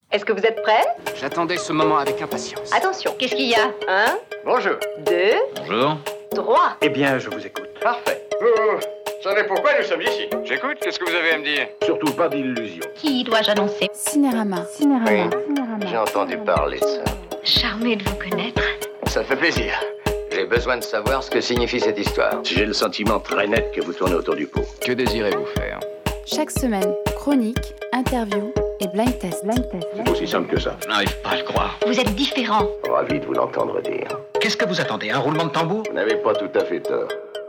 Est-ce que vous êtes prêts? J'attendais ce moment avec impatience. Attention, qu'est-ce qu'il y a? 1, Bonjour. 2, Bonjour. 3. Eh bien, je vous écoute. Parfait. Vous savez pourquoi nous sommes ici? J'écoute, qu'est-ce que vous avez à me dire? Surtout pas d'illusions. Qui dois-je annoncer? Cinérama. J'ai entendu parler de ça. Charmé de vous connaître. Ça fait plaisir. J'ai besoin de savoir ce que signifie cette histoire. J'ai le sentiment très net que vous tournez autour du pot. Que désirez-vous faire? Chaque semaine, chronique, interview et blind test. C'est aussi simple que ça. Je n'arrive pas à le croire. Vous êtes différent. Ravi de vous l'entendre dire. Qu'est-ce que vous attendez? Un roulement de tambour? Vous n'avez pas tout à fait tort.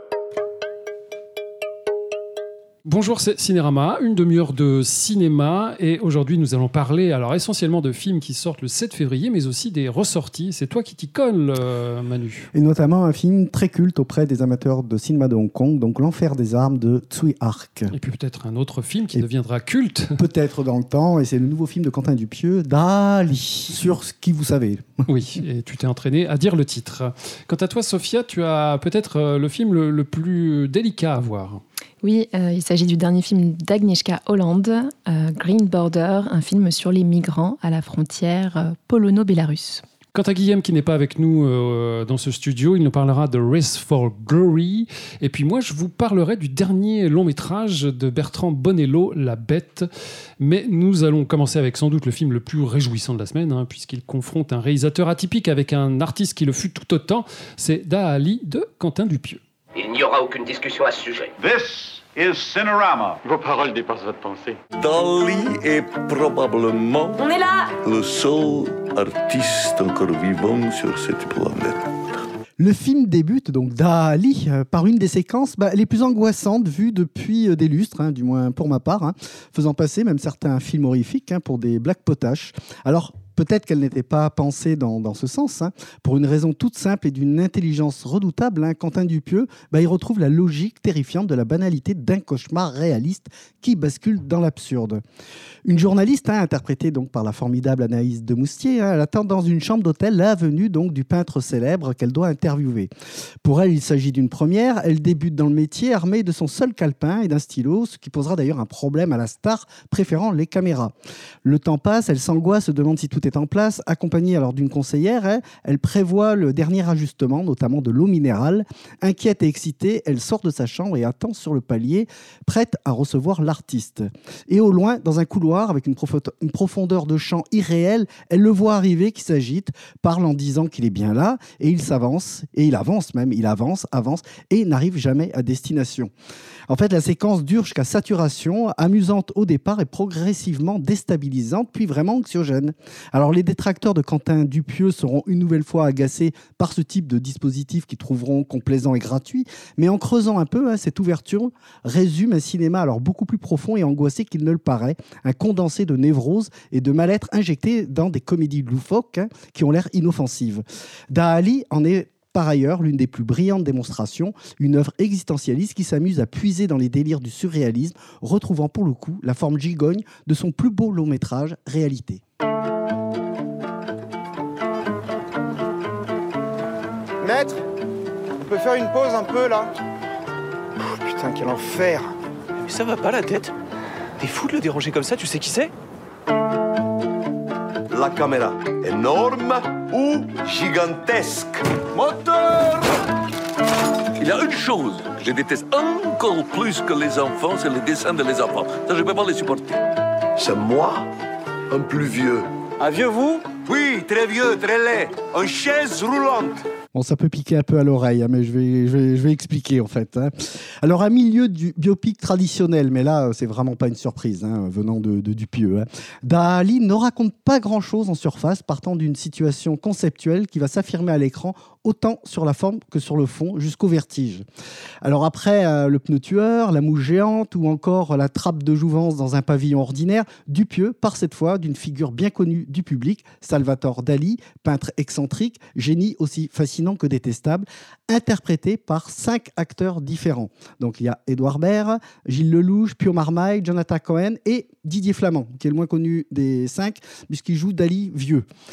Bonjour, c'est Cinérama, une demi-heure de cinéma et aujourd'hui nous allons parler alors essentiellement de films qui sortent le 7 février mais aussi des ressorties. C'est toi qui t'y colle, Manu. Et notamment un film très culte auprès des amateurs de cinéma de Hong Kong, donc L'Enfer des armes de Tsui Hark. Et puis peut-être un autre film qui deviendra culte. Peut-être dans le temps, et c'est le nouveau film de Quentin Dupieux, Dali, sur ce qui vous savez. Oui, et tu t'es entraîné à dire le titre. Quant à toi, Sophia, tu as peut-être le film le plus délicat à voir. Oui, il s'agit du dernier film d'Agnieszka Holland, Green Border, un film sur les migrants à la frontière polono-bélarusse. Quant à Guillaume, qui n'est pas avec nous dans ce studio, il nous parlera de Race for Glory. Et puis moi, je vous parlerai du dernier long-métrage de Bertrand Bonello, La Bête. Mais nous allons commencer avec sans doute le film le plus réjouissant de la semaine, puisqu'il confronte un réalisateur atypique avec un artiste qui le fut tout autant. C'est Dali de Quentin Dupieux. Il n'y aura aucune discussion à ce sujet. This is Cinerama. Vos paroles dépassent votre pensée. Dali est probablement On est là! le seul artiste encore vivant sur cette planète. Le film débute, donc Dali, par une des séquences les plus angoissantes vues depuis des lustres, du moins pour ma part, faisant passer même certains films horrifiques pour des blagues potaches. Alors, peut-être qu'elle n'était pas pensée dans ce sens. Pour une raison toute simple et d'une intelligence redoutable, Quentin Dupieux, il retrouve la logique terrifiante de la banalité d'un cauchemar réaliste qui bascule dans l'absurde. Une journaliste, interprétée donc par la formidable Anaïs Demoustier, elle attend dans une chambre d'hôtel la venue donc du peintre célèbre qu'elle doit interviewer. Pour elle, il s'agit d'une première. Elle débute dans le métier armée de son seul calepin et d'un stylo, ce qui posera d'ailleurs un problème à la star préférant les caméras. Le temps passe, elle s'angoisse, se demande si tout est en place. Accompagnée alors d'une conseillère, elle prévoit le dernier ajustement, notamment de l'eau minérale. Inquiète et excitée, elle sort de sa chambre et attend sur le palier, prête à recevoir l'artiste. Et au loin, dans un couloir, avec une profondeur de champ irréelle, elle le voit arriver qui s'agite, parle en disant qu'il est bien là, et il avance, et n'arrive jamais à destination. En fait, la séquence dure jusqu'à saturation, amusante au départ et progressivement déstabilisante, puis vraiment anxiogène. Alors, les détracteurs de Quentin Dupieux seront une nouvelle fois agacés par ce type de dispositif qu'ils trouveront complaisant et gratuit, mais en creusant un peu, cette ouverture résume un cinéma alors beaucoup plus profond et angoissé qu'il ne le paraît, un condensé de névrose et de mal-être injecté dans des comédies loufoques qui ont l'air inoffensives. Dali en est par ailleurs l'une des plus brillantes démonstrations, une œuvre existentialiste qui s'amuse à puiser dans les délires du surréalisme, retrouvant pour le coup la forme gigogne de son plus beau long-métrage, Réalité. Maître, on peut faire une pause un peu là? Putain, quel enfer! Mais ça va pas la tête? T'es fou de le déranger comme ça, tu sais qui c'est? La caméra, énorme ou gigantesque? Moteur! Il y a une chose que je déteste encore plus que les enfants, c'est les dessins de les enfants. Ça, je peux pas les supporter. C'est moi, un plus vieux. Un vieux vous? Oui, très vieux, très laid. En chaise roulante. Bon, ça peut piquer un peu à l'oreille, mais je vais expliquer en fait. Alors, à milieu du biopic traditionnel, mais là, c'est vraiment pas une surprise venant de Dupieux. Dali ne raconte pas grand-chose en surface, partant d'une situation conceptuelle qui va s'affirmer à l'écran autant sur la forme que sur le fond, jusqu'au vertige. Alors après le pneu tueur, la mouche géante ou encore la trappe de jouvence dans un pavillon ordinaire, Dupieux part cette fois d'une figure bien connue du public, Salvatore Dali, peintre excentrique, génie aussi fascinant que détestable, interprété par 5 acteurs différents. Donc il y a Édouard Baird, Gilles Lelouch, Pio Marmaille, Jonathan Cohen et Didier Flamand, qui est le moins connu des 5, puisqu'il joue Dali vieux.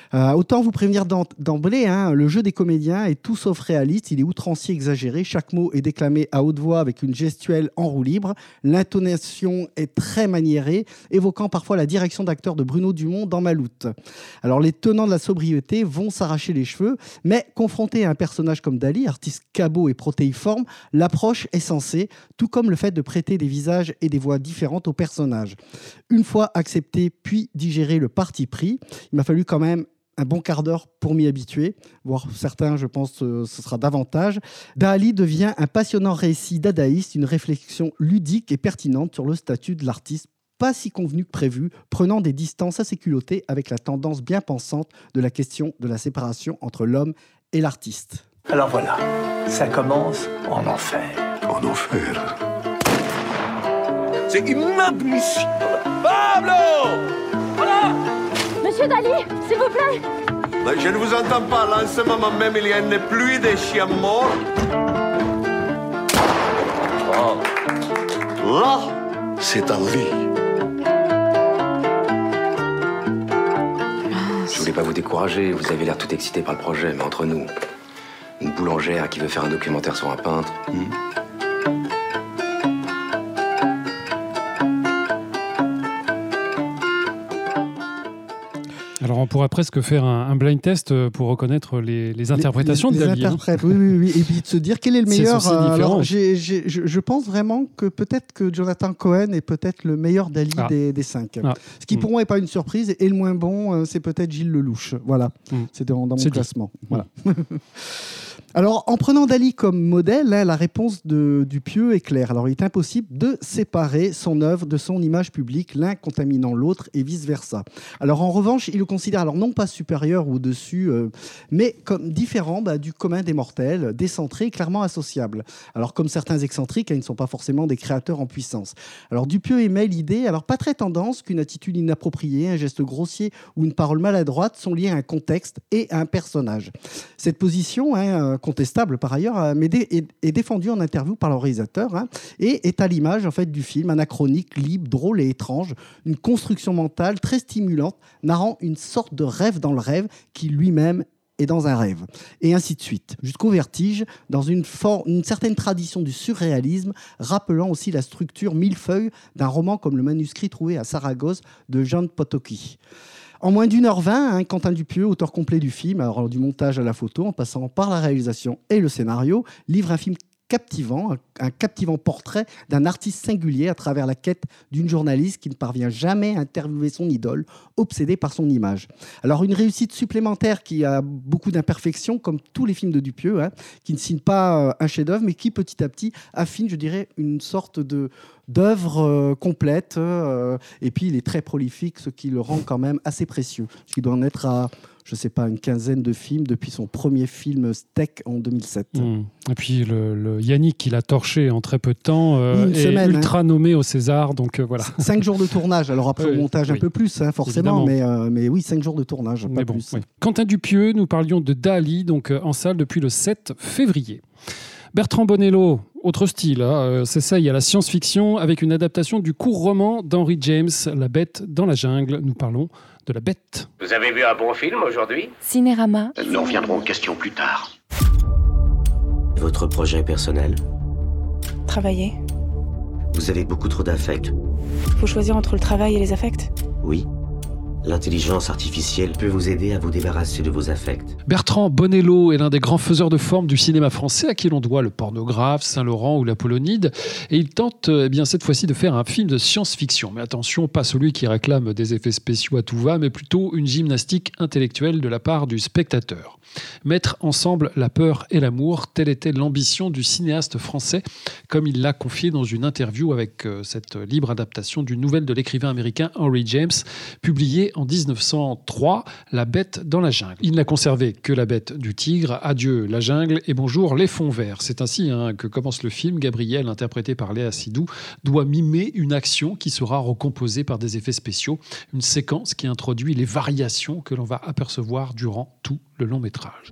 Autant vous prévenir d'emblée, le jeu des comédiens est tout sauf réaliste, il est outrancier, exagéré, chaque mot est déclamé à haute voix avec une gestuelle en roue libre, l'intonation est très maniérée, évoquant parfois la direction d'acteur de Bruno Dumont dans Maloute. Alors les tenants de la sobriété vont s'arracher les cheveux, mais confrontés à un personnage comme Dali, artiste cabot et protéiforme, l'approche est sensée, tout comme le fait de prêter des visages et des voix différentes aux personnages. Une fois accepté puis digéré le parti pris, il m'a fallu quand même un bon quart d'heure pour m'y habituer, voire certains, je pense, ce sera davantage. Dali devient un passionnant récit dadaïste, une réflexion ludique et pertinente sur le statut de l'artiste, pas si convenu que prévu, prenant des distances assez culottées avec la tendance bien pensante de la question de la séparation entre l'homme et l'artiste. Alors voilà, ça commence en enfer. En enfer. C'est inadmissible. Pablo! Voilà! Monsieur Dali, s'il vous plaît! Mais je ne vous entends pas. Là, en ce moment même, il y a une pluie de chiens morts. Oh. Là, c'est un lit. Je voulais pas vous décourager. Vous avez l'air tout excité par le projet, mais entre nous, une boulangère qui veut faire un documentaire sur un peintre... Alors on pourrait presque faire un blind test pour reconnaître les interprétations de Dali. Les interprètes, oui. Et puis de se dire quel est le meilleur. Alors, je pense vraiment que peut-être que Jonathan Cohen est peut-être le meilleur Dali des 5. Ce qui pour moi n'est pas une surprise. Et le moins bon, c'est peut-être Gilles Lelouch. Voilà, c'est dans mon classement. Voilà. Alors, en prenant Dali comme modèle, la réponse du Pieux est claire. Alors, il est impossible de séparer son œuvre de son image publique, l'un contaminant l'autre et vice-versa. Alors, en revanche, il le considère alors non pas supérieur ou au-dessus, mais comme différent du commun des mortels, décentré et clairement associable. Alors, comme certains excentriques, ils ne sont pas forcément des créateurs en puissance. Alors, Dupieux émet l'idée, alors pas très tendance, qu'une attitude inappropriée, un geste grossier ou une parole maladroite sont liés à un contexte et à un personnage. Cette position, contestable par ailleurs, est défendue en interview par le réalisateur et est à l'image en fait du film, anachronique, libre, drôle et étrange, une construction mentale très stimulante, narrant une sorte de rêve dans le rêve qui lui-même est dans un rêve, et ainsi de suite, jusqu'au vertige, dans une certaine tradition du surréalisme, rappelant aussi la structure millefeuille d'un roman comme le manuscrit trouvé à Saragosse de Jean Potocki. En moins d'1h20, Quentin Dupieux, auteur complet du film, alors du montage à la photo, en passant par la réalisation et le scénario, livre un film captivant, un captivant portrait d'un artiste singulier à travers la quête d'une journaliste qui ne parvient jamais à interviewer son idole, obsédée par son image. Alors une réussite supplémentaire qui a beaucoup d'imperfections, comme tous les films de Dupieux, qui ne signe pas un chef-d'œuvre, mais qui petit à petit affine, je dirais, une sorte d'œuvre complète. Et puis il est très prolifique, ce qui le rend quand même assez précieux. Il doit en être à, je ne sais pas, une quinzaine de films depuis son premier film Steak en 2007. Et puis le Yannick, il a torché en très peu de temps, est ultra nommé au César, donc voilà. 5 jours de tournage, alors après au montage un peu plus, forcément, mais oui, 5 jours de tournage, pas plus. Oui. Quentin Dupieux, nous parlions de Dali, donc en salle depuis le 7 février. Bertrand Bonello, autre style, s'essaye à la science-fiction avec une adaptation du court roman d'Henry James, La Bête dans la jungle. Nous parlons de La Bête. Vous avez vu un bon film aujourd'hui ? Cinérama. Nous reviendrons aux questions plus tard. Votre projet personnel ? Travailler. Vous avez beaucoup trop d'affects. Faut choisir entre le travail et les affects ? Oui. L'intelligence artificielle peut vous aider à vous débarrasser de vos affects. Bertrand Bonello est l'un des grands faiseurs de forme du cinéma français à qui l'on doit le Pornographe, Saint-Laurent ou la Polonide. Et il tente cette fois-ci de faire un film de science-fiction. Mais attention, pas celui qui réclame des effets spéciaux à tout va, mais plutôt une gymnastique intellectuelle de la part du spectateur. Mettre ensemble la peur et l'amour, telle était l'ambition du cinéaste français, comme il l'a confié dans une interview avec cette libre adaptation d'une nouvelle de l'écrivain américain Henry James, publiée en 1903, La Bête dans la jungle. Il n'a conservé que la bête du tigre, adieu la jungle et bonjour les fonds verts. C'est ainsi que commence le film. Gabriel, interprété par Léa Seydoux, doit mimer une action qui sera recomposée par des effets spéciaux, une séquence qui introduit les variations que l'on va apercevoir durant tout le long métrage.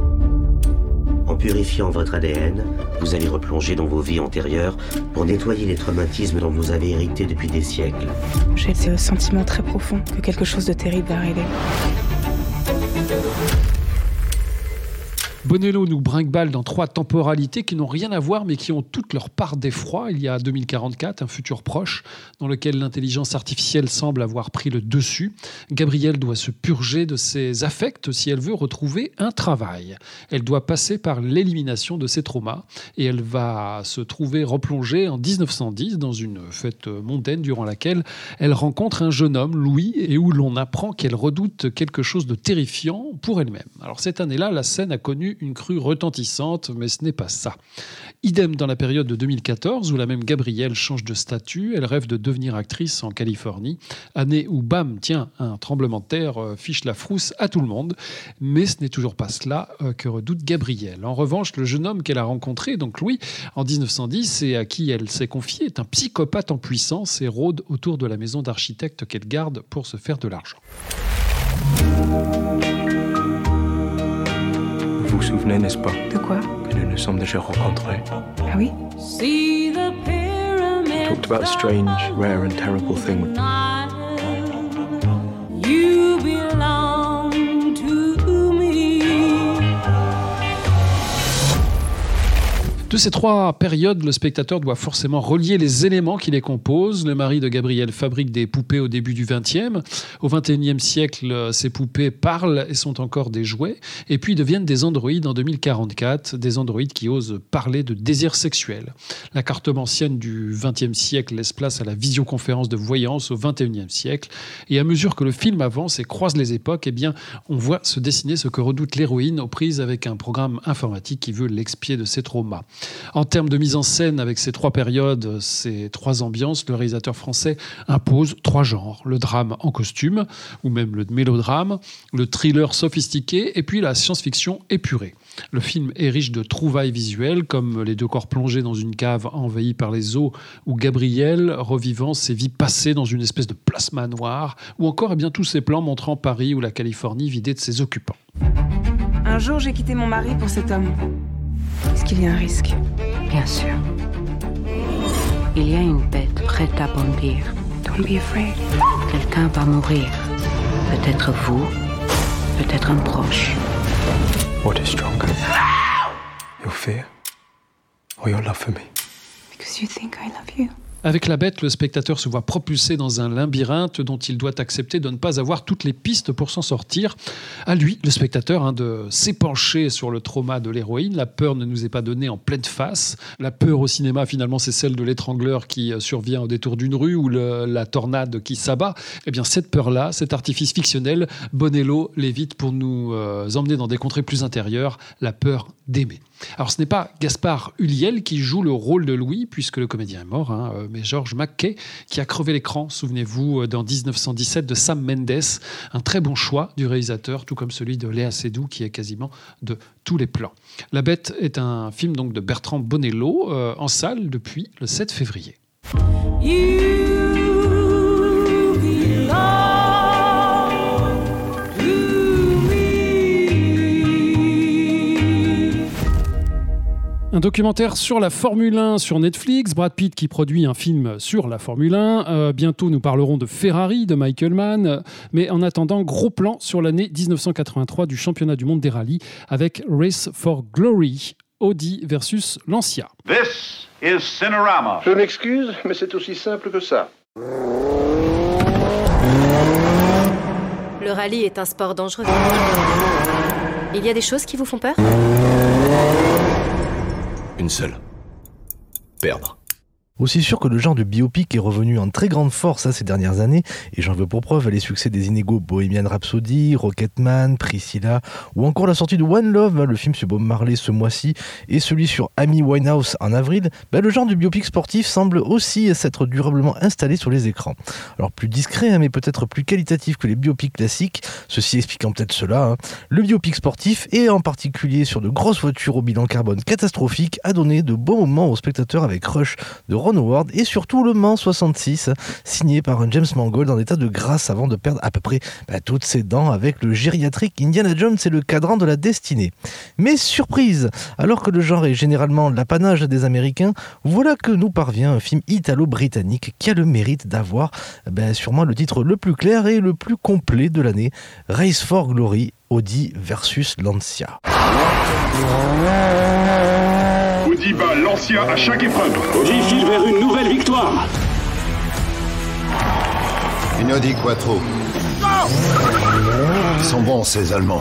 En purifiant votre ADN, vous allez replonger dans vos vies antérieures pour nettoyer les traumatismes dont vous avez hérité depuis des siècles. J'ai ce sentiment très profond que quelque chose de terrible va arriver. Bonello nous brinque-balle dans 3 temporalités qui n'ont rien à voir mais qui ont toutes leur part d'effroi. Il y a 2044, un futur proche, dans lequel l'intelligence artificielle semble avoir pris le dessus. Gabrielle doit se purger de ses affects si elle veut retrouver un travail. Elle doit passer par l'élimination de ses traumas et elle va se trouver replongée en 1910 dans une fête mondaine durant laquelle elle rencontre un jeune homme, Louis, et où l'on apprend qu'elle redoute quelque chose de terrifiant pour elle-même. Alors cette année-là, la scène a connu une crue retentissante, mais ce n'est pas ça. Idem dans la période de 2014, où la même Gabrielle change de statut, elle rêve de devenir actrice en Californie, année où, bam, tiens, un tremblement de terre fiche la frousse à tout le monde, mais ce n'est toujours pas cela que redoute Gabrielle. En revanche, le jeune homme qu'elle a rencontré, donc Louis, en 1910, et à qui elle s'est confiée, est un psychopathe en puissance et rôde autour de la maison d'architecte qu'elle garde pour se faire de l'argent. Vous vous souvenez, n'est-ce pas? De quoi? Que nous nous sommes déjà rencontrés. Ah oui? Talked about a strange, rare and terrible thing. You belong to me. De ces 3 périodes, le spectateur doit forcément relier les éléments qui les composent. Le mari de Gabrielle fabrique des poupées au début du XXe. Au XXIe siècle, ces poupées parlent et sont encore des jouets. Et puis deviennent des androïdes en 2044, des androïdes qui osent parler de désir sexuel. La cartomancienne du XXe siècle laisse place à la visioconférence de voyance au XXIe siècle. Et à mesure que le film avance et croise les époques, eh bien, on voit se dessiner ce que redoute l'héroïne aux prises avec un programme informatique qui veut l'expier de ses traumas. En termes de mise en scène, avec ces 3 périodes, ces 3 ambiances, le réalisateur français impose 3 genres. Le drame en costume, ou même le mélodrame, le thriller sophistiqué, et puis la science-fiction épurée. Le film est riche de trouvailles visuelles, comme les 2 corps plongés dans une cave envahie par les eaux, ou Gabrielle revivant ses vies passées dans une espèce de plasma noir, ou encore tous ces plans montrant Paris ou la Californie vidée de ses occupants. Un jour, j'ai quitté mon mari pour cet homme. Est-ce qu'il y a un risque? Bien sûr. Il y a une bête prête à bondir. Don't be afraid. Quelqu'un va mourir. Peut-être vous, peut-être un proche. What is stronger? Your fear or your love for me? Because you think I love you. Avec la bête, le spectateur se voit propulsé dans un labyrinthe dont il doit accepter de ne pas avoir toutes les pistes pour s'en sortir. À lui, le spectateur, de s'épancher sur le trauma de l'héroïne. La peur ne nous est pas donnée en pleine face. La peur au cinéma, finalement, c'est celle de l'étrangleur qui survient au détour d'une rue ou la tornade qui s'abat. Eh bien, cette peur-là, cet artifice fictionnel, Bonello l'évite pour nous emmener dans des contrées plus intérieures, la peur d'aimer. Alors, ce n'est pas Gaspard Ulliel qui joue le rôle de Louis, puisque le comédien est mort, mais George McKay, qui a crevé l'écran, souvenez-vous, dans 1917 de Sam Mendes. Un très bon choix du réalisateur, tout comme celui de Léa Seydoux, qui est quasiment de tous les plans. La Bête est un film donc de Bertrand Bonello, en salle depuis le 7 février. Un documentaire sur la Formule 1 sur Netflix, Brad Pitt qui produit un film sur la Formule 1. Bientôt, nous parlerons de Ferrari, de Michael Mann. Mais en attendant, gros plan sur l'année 1983 du championnat du monde des rallyes avec Race for Glory, Audi versus Lancia. This is Cinerama. Je m'excuse, mais c'est aussi simple que ça. Le rallye est un sport dangereux. Il y a des choses qui vous font peur ? Une seule. Perdre. Aussi sûr que le genre de biopic est revenu en très grande force ces dernières années, et j'en veux pour preuve les succès des inégaux Bohemian Rhapsody, Rocketman, Priscilla, ou encore la sortie de One Love, le film sur Bob Marley ce mois-ci, et celui sur Amy Winehouse en avril. Le genre de biopic sportif semble aussi s'être durablement installé sur les écrans. Alors plus discret, mais peut-être plus qualitatif que les biopics classiques, ceci expliquant peut-être cela, le biopic sportif, et en particulier sur de grosses voitures au bilan carbone catastrophique, a donné de bons moments aux spectateurs avec Rush de Ron Howard et surtout le Mans 66, signé par un James Mangold en état de grâce avant de perdre à peu près toutes ses dents avec le gériatrique Indiana Jones et le cadran de la destinée. Mais surprise, alors que le genre est généralement l'apanage des Américains, voilà que nous parvient un film italo-britannique qui a le mérite d'avoir sûrement le titre le plus clair et le plus complet de l'année, Race for Glory, Audi versus Lancia. Audi bat Lancia à chaque épreuve. Audi file vers une nouvelle victoire. Une Audi Quattro. Ils sont bons, ces Allemands.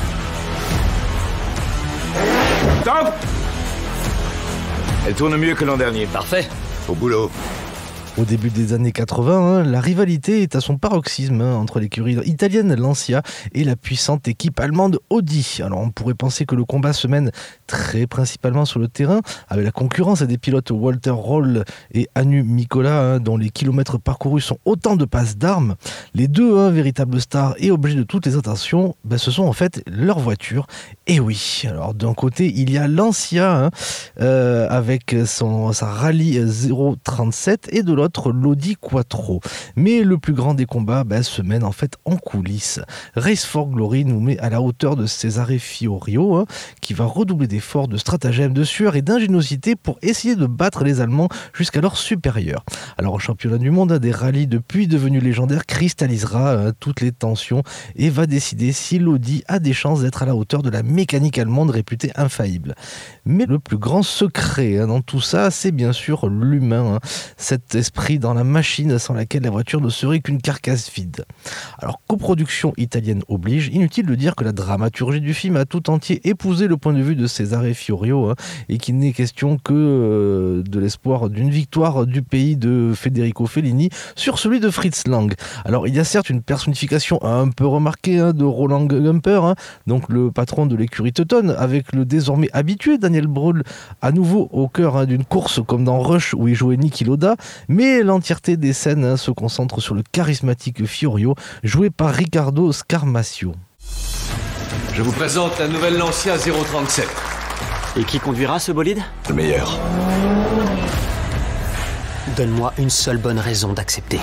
Top! Elle tourne mieux que l'an dernier. Parfait. Au boulot. Au début des années 80, la rivalité est à son paroxysme entre l'écurie italienne Lancia et la puissante équipe allemande Audi. Alors on pourrait penser que le combat se mène très principalement sur le terrain, avec la concurrence des pilotes Walter Röhrl et Hannu Mikkola, dont les kilomètres parcourus sont autant de passes d'armes. Les deux véritables stars et objets de toutes les attentions, ce sont en fait leurs voitures. Et oui, alors d'un côté il y a Lancia avec sa Rallye 037 et de l'autre l'Audi Quattro. Mais le plus grand des combats se mène en fait en coulisses. Race for Glory nous met à la hauteur de Cesare Fiorio, qui va redoubler d'efforts, de stratagèmes, de sueur et d'ingéniosité pour essayer de battre les Allemands jusqu'alors supérieurs. Alors, le championnat du monde des rallyes depuis devenu légendaire cristallisera toutes les tensions et va décider si l'Audi a des chances d'être à la hauteur de la mécanique allemande réputée infaillible. Mais le plus grand secret dans tout ça, c'est bien sûr l'humain, cet esprit dans la machine sans laquelle la voiture ne serait qu'une carcasse vide. Alors, coproduction italienne oblige, inutile de dire que la dramaturgie du film a tout entier épousé le point de vue de Cesare Fiorio et qu'il n'est question que de l'espoir d'une victoire du pays de Federico Fellini sur celui de Fritz Lang. Alors, il y a certes une personnification un peu remarquée de Roland Gumper, donc le patron de l'écurie Teuton, avec le désormais habitué Daniel Brühl à nouveau au cœur d'une course comme dans Rush où il jouait Niki Lauda, mais l'entièreté des scènes se concentre sur le charismatique Fiorio, joué par Riccardo Scarmascio. Je vous présente la nouvelle Lancia 037. Et qui conduira ce bolide? Le meilleur. Donne-moi une seule bonne raison d'accepter.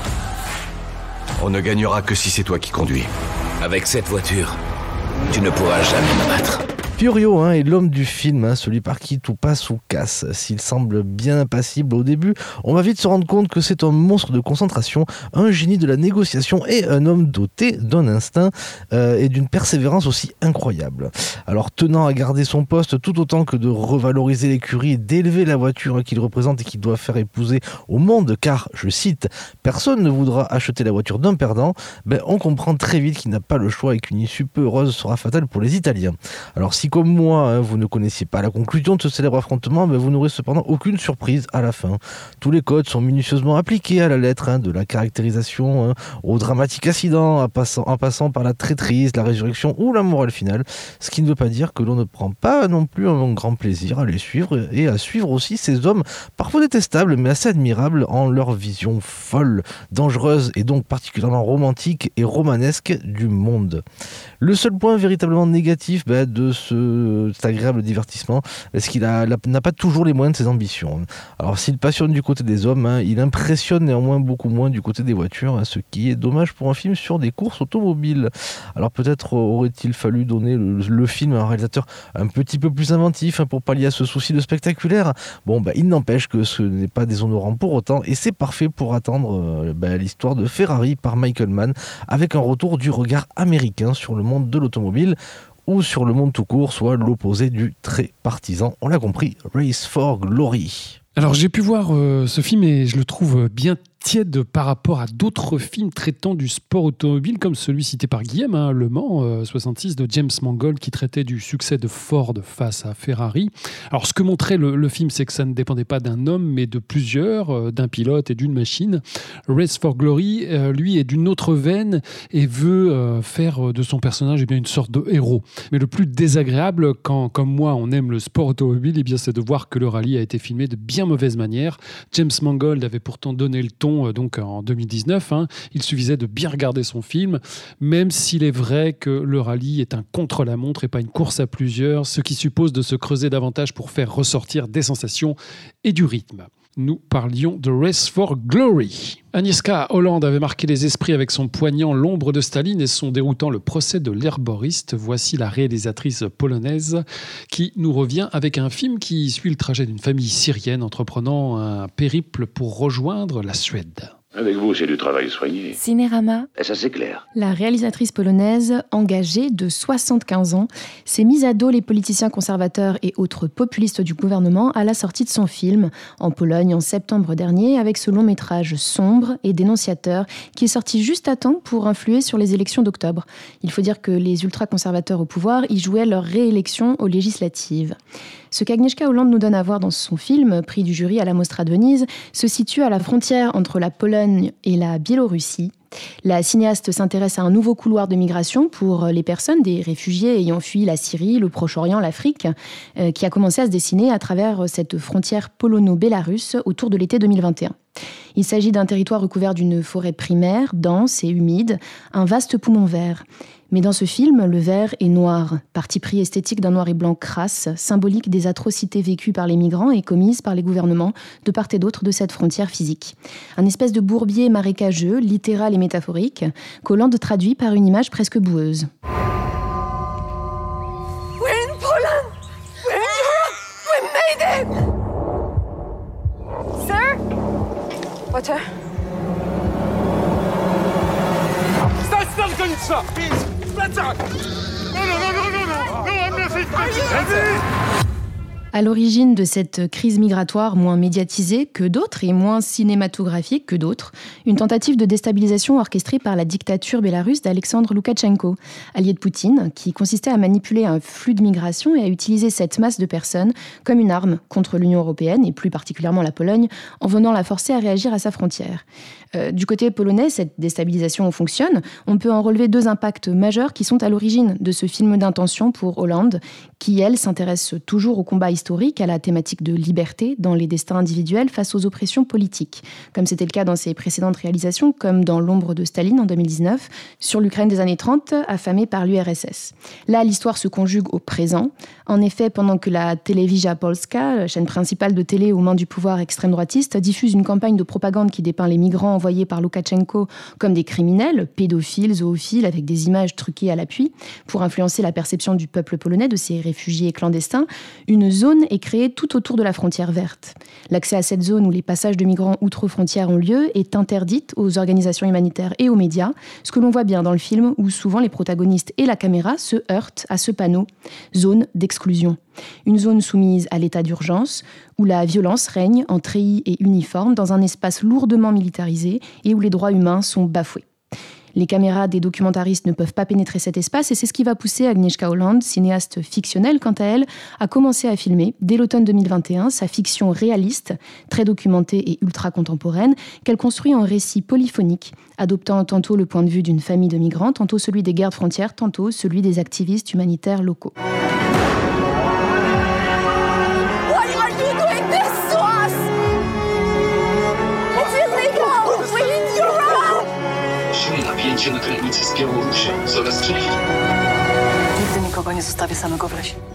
On ne gagnera que si c'est toi qui conduis. Avec cette voiture, tu ne pourras jamais m'abattre. Fiorio est l'homme du film, celui par qui tout passe ou casse. S'il semble bien impassible au début, on va vite se rendre compte que c'est un monstre de concentration, un génie de la négociation et un homme doté d'un instinct et d'une persévérance aussi incroyable. Alors, tenant à garder son poste tout autant que de revaloriser l'écurie et d'élever la voiture qu'il représente et qu'il doit faire épouser au monde, car, je cite, « personne ne voudra acheter la voiture d'un perdant », on comprend très vite qu'il n'a pas le choix et qu'une issue peu heureuse sera fatale pour les Italiens. Alors, si comme moi, vous ne connaissiez pas la conclusion de ce célèbre affrontement, vous n'aurez cependant aucune surprise à la fin. Tous les codes sont minutieusement appliqués à la lettre, de la caractérisation au dramatique incident, en passant par la traîtrise, la résurrection ou la morale finale, ce qui ne veut pas dire que l'on ne prend pas non plus un grand plaisir à les suivre et à suivre aussi ces hommes parfois détestables mais assez admirables en leur vision folle, dangereuse et donc particulièrement romantique et romanesque du monde. Le seul point véritablement négatif de cet agréable divertissement, c'est qu'il n'a pas toujours les moyens de ses ambitions. Alors s'il passionne du côté des hommes, il impressionne néanmoins beaucoup moins du côté des voitures, ce qui est dommage pour un film sur des courses automobiles. Alors peut-être aurait-il fallu donner le film à un réalisateur un petit peu plus inventif pour pallier à ce souci de spectaculaire. Il n'empêche que ce n'est pas déshonorant pour autant et c'est parfait pour attendre l'histoire de Ferrari par Michael Mann avec un retour du regard américain sur le monde de l'automobile ou sur le monde tout court, soit l'opposé du très partisan, on l'a compris, Race for Glory. Alors j'ai pu voir ce film et je le trouve bien tiède par rapport à d'autres films traitant du sport automobile comme celui cité par Guillaume, Le Mans 66 de James Mangold qui traitait du succès de Ford face à Ferrari. Alors ce que montrait le film, c'est que ça ne dépendait pas d'un homme mais de plusieurs, d'un pilote et d'une machine. Race for Glory, lui, est d'une autre veine et veut faire de son personnage une sorte de héros. Mais le plus désagréable quand, comme moi, on aime le sport automobile, c'est de voir que le rallye a été filmé de bien mauvaise manière. James Mangold avait pourtant donné le ton donc en 2019, il suffisait de bien regarder son film, même s'il est vrai que le rallye est un contre-la-montre et pas une course à plusieurs, ce qui suppose de se creuser davantage pour faire ressortir des sensations et du rythme. nous parlions de Race for Glory. Agnieszka Holland avait marqué les esprits avec son poignant L'ombre de Staline et son déroutant Le procès de l'herboriste. Voici la réalisatrice polonaise qui nous revient avec un film qui suit le trajet d'une famille syrienne entreprenant un périple pour rejoindre la Suède. Avec vous, c'est du travail soigné. Cinérama. Ça, c'est clair. La réalisatrice polonaise, âgée de 75 ans, s'est mise à dos les politiciens conservateurs et autres populistes du gouvernement à la sortie de son film, en Pologne en septembre dernier, avec ce long métrage sombre et dénonciateur qui est sorti juste à temps pour influer sur les élections d'octobre. Il faut dire que les ultra-conservateurs au pouvoir y jouaient leur réélection aux législatives. Ce qu'Agnieszka Holland nous donne à voir dans son film, prix du jury à la Mostra de Venise, se situe à la frontière entre la Pologne et la Biélorussie. La cinéaste s'intéresse à un nouveau couloir de migration pour les personnes, des réfugiés ayant fui la Syrie, le Proche-Orient, l'Afrique, qui a commencé à se dessiner à travers cette frontière polono-bélarusse autour de l'été 2021. Il s'agit d'un territoire recouvert d'une forêt primaire, dense et humide, un vaste poumon vert. Mais dans ce film, le vert est noir, parti pris esthétique d'un noir et blanc crasse, symbolique des atrocités vécues par les migrants et commises par les gouvernements de part et d'autre de cette frontière physique. Un espèce de bourbier marécageux, littéral et métaphorique, qu'Holland traduit par une image presque boueuse. We're in Poland! We're in Europe! We made it! Sir? Water? À l'origine de cette crise migratoire moins médiatisée que d'autres et moins cinématographique que d'autres, une tentative de déstabilisation orchestrée par la dictature bélarusse d'Alexandre Loukachenko, allié de Poutine, qui consistait à manipuler un flux de migration et à utiliser cette masse de personnes comme une arme contre l'Union européenne et plus particulièrement la Pologne, en venant la forcer à réagir à sa frontière. Du côté polonais, cette déstabilisation fonctionne. On peut en relever 2 impacts majeurs qui sont à l'origine de ce film d'intention pour Holland, qui, elle, s'intéresse toujours au combat historique, à la thématique de liberté dans les destins individuels face aux oppressions politiques, comme c'était le cas dans ses précédentes réalisations, comme dans L'ombre de Staline en 2019, sur l'Ukraine des années 30, affamée par l'URSS. Là, l'histoire se conjugue au présent. En effet, pendant que la Telewizja Polska, la chaîne principale de télé aux mains du pouvoir extrême-droitiste, diffuse une campagne de propagande qui dépeint les migrants envoyés par Loukachenko comme des criminels, pédophiles, zoophiles, avec des images truquées à l'appui, pour influencer la perception du peuple polonais de ces réfugiés clandestins, une zone est créée tout autour de la frontière verte. L'accès à cette zone où les passages de migrants outre-frontières ont lieu est interdite aux organisations humanitaires et aux médias, ce que l'on voit bien dans le film où souvent les protagonistes et la caméra se heurtent à ce panneau « Zone d'exclusion ». Une zone soumise à l'état d'urgence, où la violence règne en treillis et uniforme dans un espace lourdement militarisé et où les droits humains sont bafoués. Les caméras des documentaristes ne peuvent pas pénétrer cet espace et c'est ce qui va pousser Agnieszka Holland, cinéaste fictionnelle quant à elle, à commencer à filmer, dès l'automne 2021, sa fiction réaliste, très documentée et ultra-contemporaine, qu'elle construit en récit polyphonique, adoptant tantôt le point de vue d'une famille de migrants, tantôt celui des gardes frontières, tantôt celui des activistes humanitaires locaux. Napięcie na granicy z Białorusią. Zamiast strzelić. Nigdy nikogo nie zostawię samego w lesie.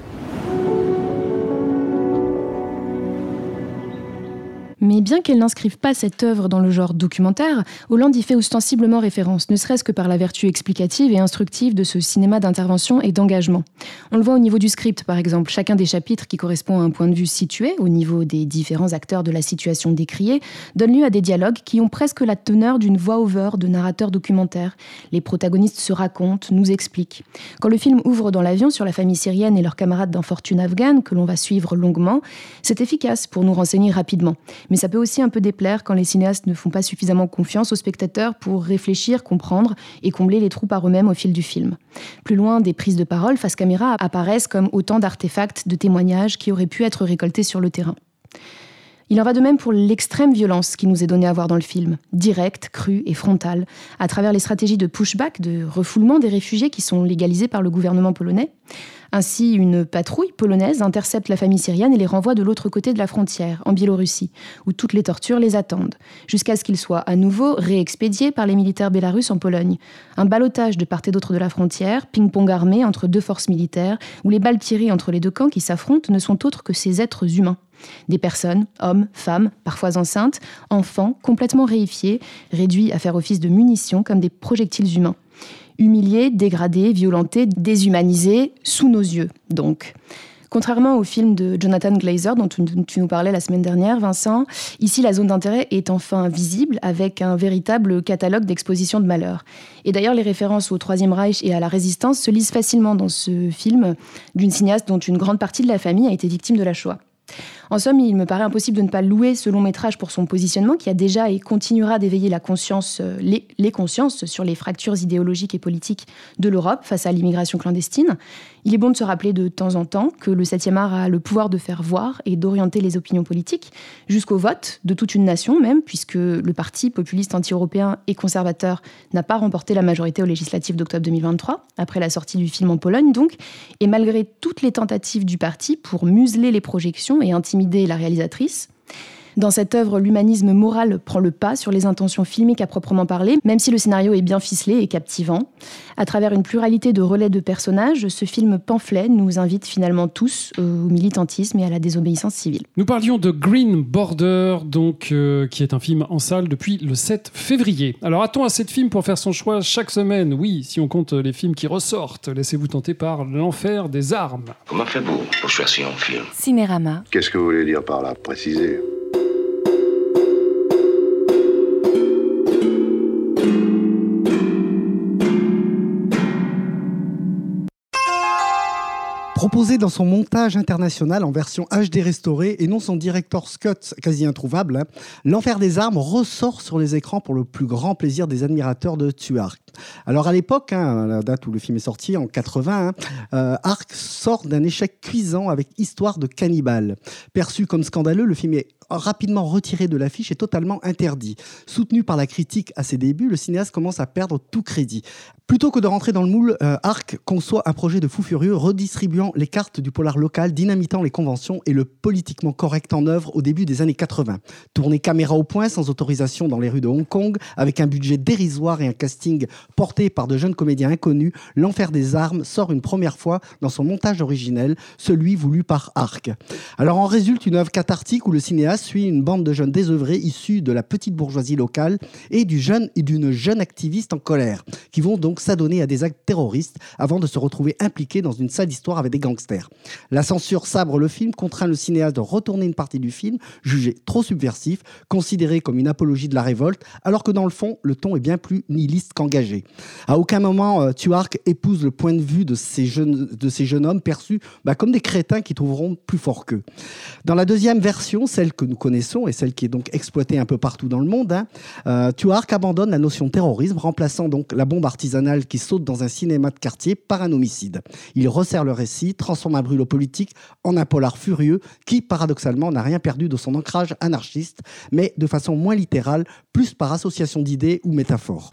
Mais bien qu'elle n'inscrive pas cette œuvre dans le genre documentaire, Holland y fait ostensiblement référence, ne serait-ce que par la vertu explicative et instructive de ce cinéma d'intervention et d'engagement. On le voit au niveau du script, par exemple. Chacun des chapitres qui correspond à un point de vue situé, au niveau des différents acteurs de la situation décriée, donne lieu à des dialogues qui ont presque la teneur d'une voix-over de narrateur documentaire. Les protagonistes se racontent, nous expliquent. Quand le film ouvre dans l'avion sur la famille syrienne et leurs camarades d'infortune afghane, que l'on va suivre longuement, c'est efficace pour nous renseigner rapidement. Mais ça peut aussi un peu déplaire quand les cinéastes ne font pas suffisamment confiance aux spectateurs pour réfléchir, comprendre et combler les trous par eux-mêmes au fil du film. Plus loin, des prises de parole face caméra apparaissent comme autant d'artefacts, de témoignages qui auraient pu être récoltés sur le terrain. Il en va de même pour l'extrême violence qui nous est donnée à voir dans le film, directe, crue et frontale, à travers les stratégies de pushback, de refoulement des réfugiés qui sont légalisés par le gouvernement polonais, Ainsi, une patrouille polonaise intercepte la famille syrienne et les renvoie de l'autre côté de la frontière, en Biélorussie, où toutes les tortures les attendent, jusqu'à ce qu'ils soient à nouveau réexpédiés par les militaires bélarusses en Pologne. Un ballottage de part et d'autre de la frontière, ping-pong armé entre deux forces militaires, où les balles tirées entre les deux camps qui s'affrontent ne sont autres que ces êtres humains. Des personnes, hommes, femmes, parfois enceintes, enfants, complètement réifiés, réduits à faire office de munitions comme des projectiles humains. Humiliés, dégradés, violentés, déshumanisés, sous nos yeux, donc. Contrairement au film de Jonathan Glazer dont tu nous parlais la semaine dernière, Vincent, ici la zone d'intérêt est enfin visible avec un véritable catalogue d'expositions de malheur. Et d'ailleurs, les références au Troisième Reich et à la Résistance se lisent facilement dans ce film d'une cinéaste dont une grande partie de la famille a été victime de la Shoah. En somme, il me paraît impossible de ne pas louer ce long métrage pour son positionnement qui a déjà et continuera d'éveiller la conscience, les consciences sur les fractures idéologiques et politiques de l'Europe face à l'immigration clandestine. Il est bon de se rappeler de temps en temps que le 7e art a le pouvoir de faire voir et d'orienter les opinions politiques jusqu'au vote de toute une nation même, puisque le parti populiste anti-européen et conservateur n'a pas remporté la majorité aux législatives d'octobre 2023, après la sortie du film en Pologne donc, et malgré toutes les tentatives du parti pour museler les projections et intimider la réalisatrice. Dans cette œuvre, l'humanisme moral prend le pas sur les intentions filmiques à proprement parler, même si le scénario est bien ficelé et captivant. À travers une pluralité de relais de personnages, ce film pamphlet nous invite finalement tous au militantisme et à la désobéissance civile. Nous parlions de Green Border, donc, qui est un film en salle depuis le 7 février. Alors, a-t-on assez de films pour faire son choix chaque semaine ? Oui, si on compte les films qui ressortent. Laissez-vous tenter par l'enfer des armes. Comment faites-vous pour choisir un film ? Cinérama. Qu'est-ce que vous voulez dire par là ? Précisez. Proposé dans son montage international en version HD restaurée et non son director's cut quasi introuvable, l'Enfer des armes ressort sur les écrans pour le plus grand plaisir des admirateurs de Tuark. Alors à l'époque, à la date où le film est sorti, en 80, Ark sort d'un échec cuisant avec Histoire de cannibale. Perçu comme scandaleux, le film est rapidement retiré de l'affiche et totalement interdit. Soutenu par la critique à ses débuts, le cinéaste commence à perdre tout crédit. Plutôt que de rentrer dans le moule, Ark conçoit un projet de fou furieux, redistribuant les cartes du polar local, dynamitant les conventions et le politiquement correct en œuvre au début des années 80. Tourné caméra au point, sans autorisation dans les rues de Hong Kong, avec un budget dérisoire et un casting porté par de jeunes comédiens inconnus, l'Enfer des armes sort une première fois dans son montage originel, celui voulu par Ark. Alors en résulte une œuvre cathartique où le cinéaste suit une bande de jeunes désœuvrés issus de la petite bourgeoisie locale et d'une jeune activiste en colère, qui vont donc s'adonner à des actes terroristes avant de se retrouver impliqués dans une sale histoire avec des gangsters. La censure sabre le film, contraint le cinéaste de retourner une partie du film, jugé trop subversif, considéré comme une apologie de la révolte, alors que dans le fond, le ton est bien plus nihiliste qu'engagé. À aucun moment, Tuark épouse le point de vue de ces jeunes hommes perçus comme des crétins qui trouveront plus fort qu'eux. Dans la deuxième version, celle que nous connaissons et celle qui est donc exploitée un peu partout dans le monde, Tuark abandonne la notion de terrorisme, remplaçant donc la bombe artisanale qui saute dans un cinéma de quartier par un homicide. Il resserre le récit, transforme un brûlot politique en un polar furieux qui, paradoxalement, n'a rien perdu de son ancrage anarchiste, mais de façon moins littérale, plus par association d'idées ou métaphores.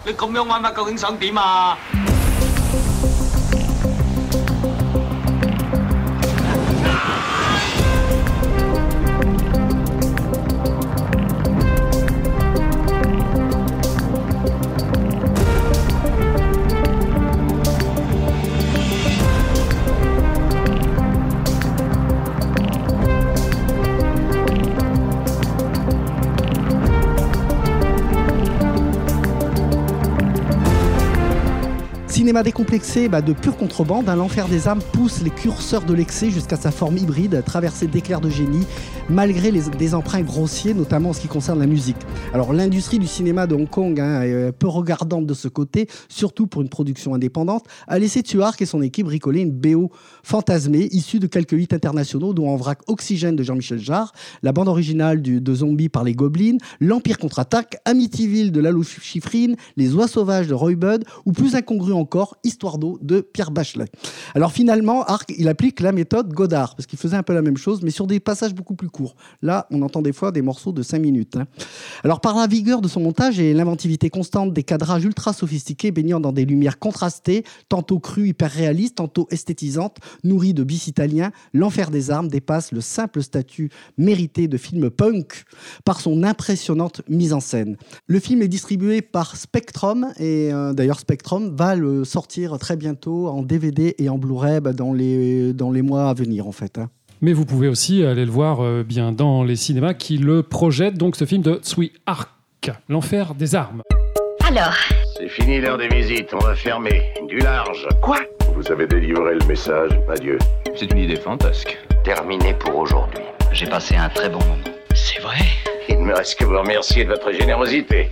Cinéma décomplexé de pure contrebande, l'Enfer des armes pousse les curseurs de l'excès jusqu'à sa forme hybride, traversée d'éclairs de génie, malgré des emprunts grossiers, notamment en ce qui concerne la musique. Alors l'industrie du cinéma de Hong Kong, est peu regardante de ce côté, surtout pour une production indépendante, a laissé Tuark et son équipe bricoler une BO fantasmée, issue de quelques hits internationaux, dont En vrac Oxygène de Jean-Michel Jarre, la bande originale de Zombies par les Gobelins, L'Empire contre-attaque, Amityville de Lalo Schifrin, Les Oies sauvages de Roy Budd, ou plus incongru encore, encore Histoire d'eau de Pierre Bachelet. Alors finalement, Arc, il applique la méthode Godard, parce qu'il faisait un peu la même chose, mais sur des passages beaucoup plus courts. Là, on entend des fois des morceaux de 5 minutes. Alors par la vigueur de son montage et l'inventivité constante des cadrages ultra sophistiqués, baignant dans des lumières contrastées, tantôt crues, hyper réalistes, tantôt esthétisantes, nourries de bis italiens, L'Enfer des armes dépasse le simple statut mérité de film punk par son impressionnante mise en scène. Le film est distribué par Spectrum, et d'ailleurs Spectrum va le sortir très bientôt en DVD et en Blu-ray dans les mois à venir en fait. Mais vous pouvez aussi aller le voir bien dans les cinémas qui le projettent, donc ce film de Tsui Hark, L'Enfer des armes. Alors, C'est fini l'heure des visites, on va fermer. Du large. Quoi? Vous avez délivré le message, adieu. C'est une idée fantasque. Terminé pour aujourd'hui. j'ai passé un très bon moment. C'est vrai? Il ne me reste que vous remercier de votre générosité.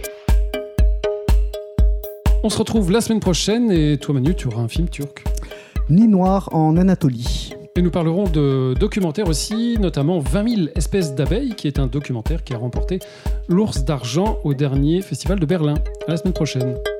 On se retrouve la semaine prochaine et toi Manu, tu auras un film turc. Nuit noire en Anatolie. Et nous parlerons de documentaires aussi, notamment 20 000 espèces d'abeilles, qui est un documentaire qui a remporté l'Ours d'argent au dernier festival de Berlin. À la semaine prochaine.